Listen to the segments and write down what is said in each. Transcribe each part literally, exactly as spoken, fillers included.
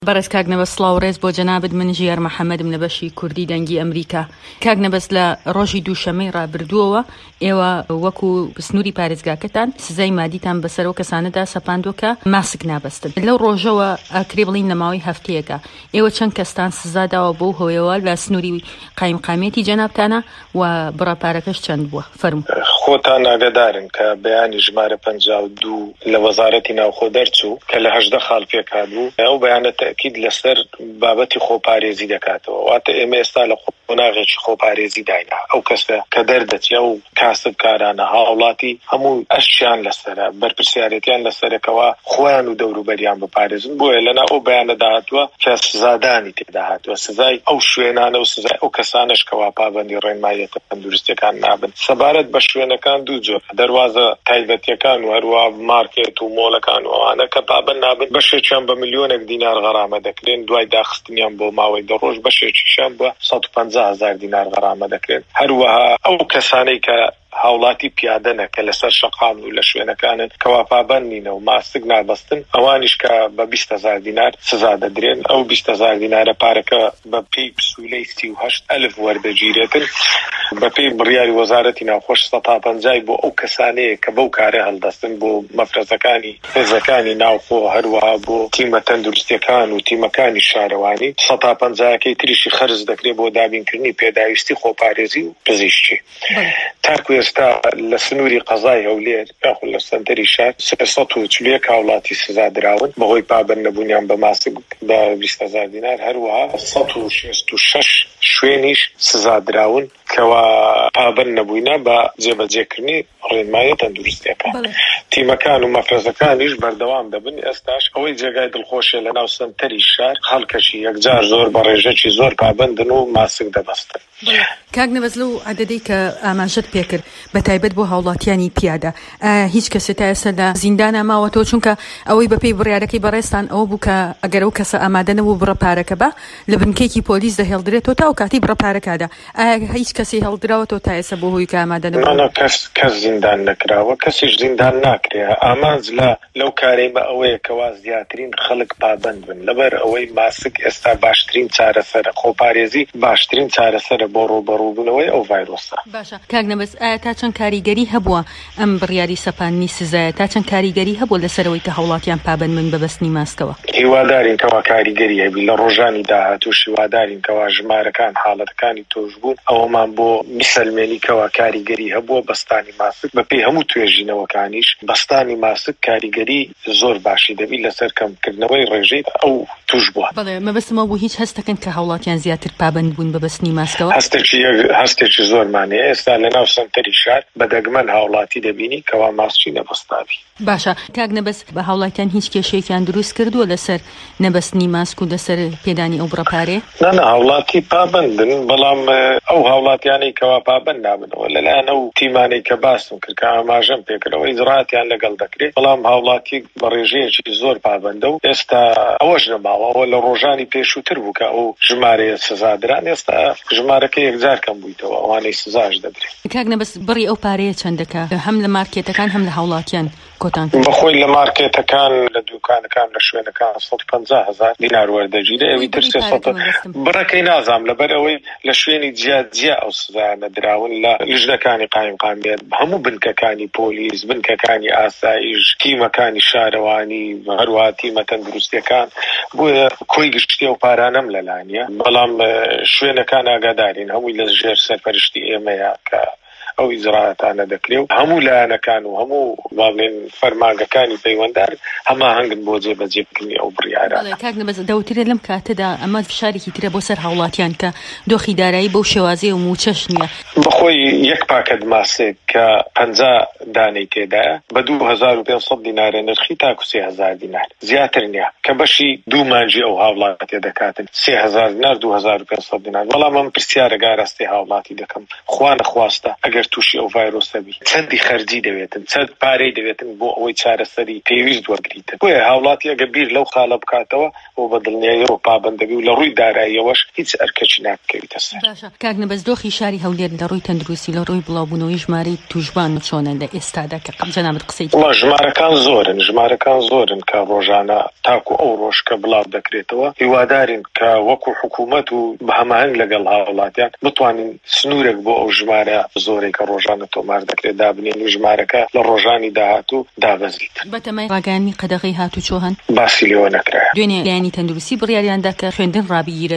بەڕێز کاک نەبەست سڵاو ڕێز بۆ جەنابەت. من ژیار محەممەدم لە بەشی کوردی دەنگی ئەمریکا. کاک نەبەست لە ڕۆژی دووشەمەی ڕابردووەوە ئێوە وەکو سنووری پارێزگاکەتان سزای مادیتان بەسەرەوە کەسانەدا سەپاندووە کە ماسک نابەستن. لەو ڕۆژەوە ئاکرێ بڵین لەماوەی هەفتەیەکە ئێوە چەند کەستان سزاداوە بۆ هۆیەوە لە سنووری قایمقامێتی جەنابتانە و بڕاپارەکەش چەند بووە؟ فەرموو. خۆتان ئاگادارن کە بەیانی ژمارە پەنجاو و دوو لە وەزارەتی ناوخۆ دەرچوو کە لە هەژدە خاڵ پێکات بوو. ئەو بەیانە تەکید لەسەر بابەتی خۆپارێزی دەکاتەوە. واتە ئێمە ئێستا لە قۆناغێکی خۆپارێزی داینا. ئەو کەسە کە دەردەچێ و کاسبکارانە هاوڵاتی هەموو ئەشیان لەسەرە، بەرپرسیارەتیان لەسەرەکەوە خۆیان و دەوروبەریان بپارێزن. بۆیە لەنا ئەو بەیانە داهاتووە کە سزادانی تێدا هاتووە، سزای ئەو شوێنانە و سزای ئەو کەسانش کەوا پابەندی ڕێنماییەتە تەندروستیەکان نابن. سەبارەت بە شوێنەکان دوو جۆر، دەروازە تایبەتیەکان و هەروە مارکێت و مۆڵەکان و ئەوانە کە پابەند نابن بەشێکیان بە ملیۆنێک دینار غەرامە دەکرێن، دوای داخستنیان بۆ ماوەی دە ڕۆژ بەشێکیشیان بە سەد و پەنجا هەزار دینار غەرامە دەکرێن. هەروەها ئەو کەسانەی کە هاوڵاتی پیادەنە کە لەسەر شەقام و لە شوێنەکانن کەوا پابەند نینە و ماسک نابەستن، ئەوانیش کە بە بیست هەزار دینار سزا دەدرێن. ئەو بیست هەزار دینارە پارەکە بە پێی پسوولەی سی و هەشت ئەلف وەردەگیرێتن بە پێی بڕیاری وەزارەتی ناوخۆ سەد و پەنجا بۆ ئەو کەسانەیە کە بەو کارە هەڵدەستن بۆ مەفرەزەکانی هێزەکانی ناوخۆ، هەروەها بۆ تیمە تەندروستیەکان و تیمەکانی شارەوانی. سەد و پەنجاکەی تریشی خەرج دەکرێت بۆ دابینکردنی پێداویستی خۆپارێزی و پزیشکی. تاکو ئێستا لە سنووری قەزای هەولێر یاخود لە سەنتەری شار سێسەد و چل و یەک هاوڵاتی سزا دراون بەهۆی پابەند نەبوونیان بە ماسک بە بیست هەزار دینار. هەروەها سەد و شەست و شەش شوێنیش سزا دراون کەوا پابەند نەبووینە بە جێبەجێکردنی ڕێنماییە تەندروستیەکان. تیمەکان و مەفرەزەکانیش بەردەوام دەبن. ئێستاش ئەوەی جێگای دڵخۆشیە لە ناو سەنتەری شار خەڵکەشی یەکجار زۆر بە ڕێژەکی زۆر پابەندن و ماسک دەبەستن. کاک نەبەست لەو عەدەدەی کە ئاماژەت پێکرد بە تایبەت بۆ هاوڵاتیانی پیادە، هیچ کەسێک تا ئێستا لە زیندانە ماوەتەوە؟ چونکە ئەوەی بەپێی بڕیارەکەی بەڕێستان ئەوە بوو کە ئەگەر ئەو کەسە ئامادە نەبوو بڕە پارەکە بە لە بنکەیەکی پۆلیس دەهێڵدرێتەوە تا و کاتی بڕە پارەکەدا. ئایا هیچ کەسی هەڵدراوەتەوە تا ئێستا بۆ هۆی کە ئامادە نەبوو؟ کەس کەس زیندان نەکراوە، کەسیش زیندان ناکرێ. ئامانج لە لەو کارەی بە ئەوەیە کەوا زیاترین خەڵک پابەند بن لەبەر ئەوەی ماسک ئێستا باشترین چارەسەرە، خۆپارێزی باشترین چارەسەرە بۆ ڕوبەڕووبوونەوەی ئەو ڤایرۆسە. باشە کاک نەبەست، ئایا تا چەند کاریگەری هەبووە ئەم بڕیاری سەپاندنی سزایە؟ تا چەند کاریگەری هەبووە لەسەرەوەی کە هاوڵاتیان پابەند من بەبەستنی ماسکەوە؟ هیوادارین کەوا کاریگەری هەبی. لە ڕۆژانی داهاتوو هیوادارین کەوا ژمارەکان حاڵەتەکانی تۆژبوون ئەوەمان بۆ میسەلمێنی کەوا کاریگەری هەبووە بەستانی ماسک. بەپێی هەموو توێژینەوەکانیش بەستانی ماسک کاریگەری زۆر باشی دەبی لەسەر کەمکردنەوەی ڕێژەی ئەو توش بووە. بەڵێ مەبەستمە بوو هیچ هەستەکەن کە هاوڵاتیان زیاتر پابەند بوون بەبەستنی ماسکەوە؟ هەستێکی هەستێکی زۆرمانەیە. ئێستا لە ناو سەنتەری شار بە دەگمەن هاوڵاتی دەبینی کەوا ماسکی نەبەستابی. باشە کاک نەبەست، بە هاوڵاتیان هیچ کێشەیەکیان دروست کردووە لەسەر نەبەستنی ماسک و لەسەر پێدانی ئەو بڕەپارێ؟ نانە هاوڵاتی پابەندن، بەڵام ئەو هاوڵاتیانەی کەوا پابەند نابنەوە لەلایەن ئەو تیمانەی کە باسم کرد کە ئاماژەم پێکردەوە ئیجراتیان لەگەڵ دەکرێت، بەڵام هاوڵاتی بە ڕێژەیەکی زۆر پابەندە و ئێستا ئەوەش نەماوەوە لە ڕۆژانی پێشووتر بوو کە ئەو ژمارەیە سزادران. ئێستا ژمارەکە یەکجار کەم بوویتەوە، ئەوانەی سزاش دەدرێت. کاک نەبەست، بڕی ئەو پارەیە چەندەکە؟ هەم لە مارکێتەکان هەم لە هاوڵاتیان کۆتان کرد؟ بەخۆی لە مارکێتەکان لە دوکانەکان لە شوێنەکان سەد و پەنجا هەزار دینار وەردەگیرێ. ئەوی تر سێسەد بڕەکەی نازام لەبەر ئەوەی لە شوێنی جیا جیا ئەو سزایانە دراون لە لیژنەکانی قایمقامیت، هەموو بنکەکانی پۆلیس، بنکەکانی ئاسایش، تیمەکانی شارەوانی، هەروەها تیمە تەندروستیەکان. بۆیە کۆی گشتی ئەو پارانەم لەلایەنە، بەڵام شوێنەکان ئاگادارین هەمووی لە ژێر سەرپەرشتی ئێمەیە کە ئەو ئیجراتانە دەکرێت و هەموو لایەنەکان و هەموو باڵێن فەرمانگەکانی پەیوەنددار هەماهەنگن بۆ جێبەجێکردنی ئەو بڕیارە. کاک نەبەست، دەوترێت لەم کاتەدا ئەمە فشارێکی ترە بۆ سەر هاوڵاتیان کە دۆخی دارایی بەو شێوازەیە و موچەش نییە. بەخۆی یەک پاکەت ماسک کە پەنجا دانەی تێدایە بە دوو هەزار و پێنج سەد دینارە نرخی تاکو سێ هەزار دینار، زیاتر نییە کە بەشی دوو مانجی ئەو هاوڵاتیە دەکاتن. سێ هەزار دینار دوو هەزار و پێنج سەد دینار. بەڵام ئەم پرسیارە گاراستەی هاوڵاتی دەکەم، خوا نەخواستە ئەگەر تووشی ئەو ڤایرۆسە بی چەندی خەرجی دەوێتن چەند پارەی دەوێتن بۆ ئەوەی چارەسەری پێویست وەرگریتن بۆیە هاوڵاتی ئەگە بیر لەو خاڵە بکاتەوە بۆ بەدڵنیاییەوە پابەندەبی و لە ڕووی داراییەوەش هیچ ئەرکەچی ناکەوێتە سەر. باشە کاک نەبەستدۆخی شاری هەولێر لە ڕووی تەندروستی لە ڕووی بڵاوبوونەوەی ژمارەی توشبان چۆنە لە ئێستادا کە جەنابەت قسەی وڵا ژمارەکان زۆرن ژمارەکان زۆرن کە ڕۆژانە تاکو ئەو ڕۆژ کە بڵاو دەکرێتەوە هیوادارین کە وەکو حکوومەت و بە هەماهنگ لەگەڵ هاوڵاتیان بتوانین سنوورێک بۆ ئەو ژمارە زۆرەی کە ڕۆژانە تۆمار دەکرێت دابنێن و ژمارەکە لە ڕۆژانی داهاتوو دابەزیت. بەتەمای ڕاگەیاندنی قەدەغەی هاتووچۆ هەن باسی لێوە نەکرایە. دوێنێ لایەنی تەندروستی بڕیاریاندا کە خوێندن ڕابگیرە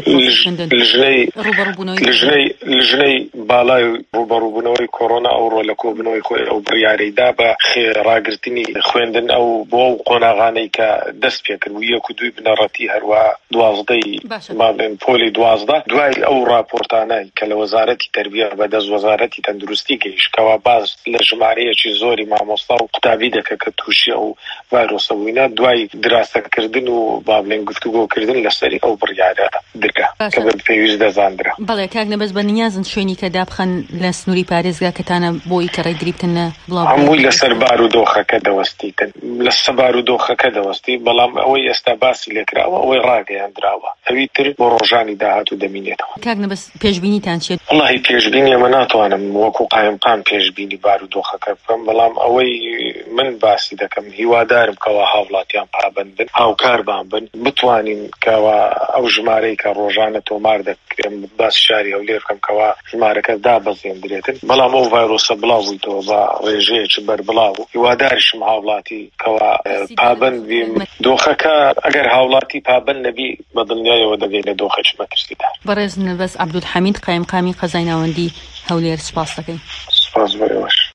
لژنەی باڵای ڕوبەڕووبوونەوەی کۆڕۆنا ئەوڕۆ لە کۆبنەوەی خۆی ئەو بڕیارەیدا بە ڕاگررتنی خوێندن ئەو بۆ ئەو قۆناغانەی کە دەست پێکرد و یەک و دوی بنەڕەتی هەروە دوازدەی ماڵێن پۆلی دوازدە دوای ئەو راپۆرتانای کە لە وەزارەتی تەربیە بەدەست وەزارەتی تەندروستی گەیشتکەوە باز لە ژمارەیەکی زۆری مامۆستا و قوتابی دەکە کە تووشی ئەو ڤایرۆسە بووینە دوای دراسەکردن و بابلێن گفتوگۆکردن لەسەری ئەو بڕیارە درگا کە بە پێویست دەزاندرا. بەڵێ کاک نەبەست بە نیازن شوێنی کە دابخەن لە سنووری پارێزگا کەتانە بۆی کە ڕێگریبتنە بڵاو هەمووی لەسەر بار و دۆخەکە دەوەستیتن لەسەر بار و دۆخەکە دەوەستی بەڵام ئەوەی ئێستا باسی لێکراوە ئەوەی ڕاگەیاندراوە ئەوی تر بۆ ڕۆژانی داهاتوو دەمینێتەوە. کاک نەبەست پێشبینیتان چێت؟ وەڵاهی پێشبینی ئەمە ناتوانم وەکو قایمقام پێشبینی بار و دۆخەکە بکەم بەڵام ئەوەی من باسی دەکەم هیوادارم کەوا هاوڵاتیان پابندن هاوکاربان بن بتوانین کەوا ئەو ژمارەی کە ڕۆژانە تۆمار دەکەم باس شاری هەولێر بکەم کەوا ژمارەکە دابەزێندرێتن بەڵام ئەو ڤایرۆسە بڵاو بوویتەوە بە ڕێژەیەکی بەربڵاو هیواداریشم هاوڵاتی کەوا پابند بیم دۆخەکە ئەگەر هاوڵاتی پابند نەبی بەدڵنیایەوە دەگەی لە دۆخەکی مەترسیدار. بەڕێز نەبەست عەبدولحەمید قایمقامی قەزای ناوەندی هەولێر سپاس دەکەین. سپاس بەڕێوەش.